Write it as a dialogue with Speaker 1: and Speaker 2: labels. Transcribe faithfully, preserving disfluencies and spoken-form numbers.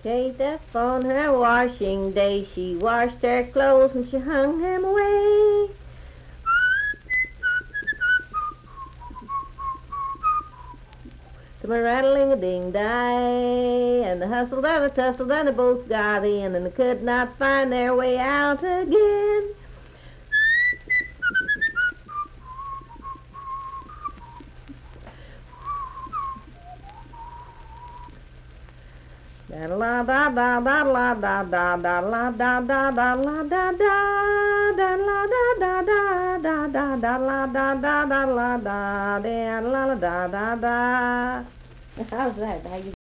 Speaker 1: Shade up on her washing day, she washed her clothes and she hung them away. To my rattling a ding die, and the hustled and the tussled and they both got in, and they could not find their way out again. Da la da da da la da da da la da da da la da da da la da da da da da da la da da da la da da la da da da. How's that? How you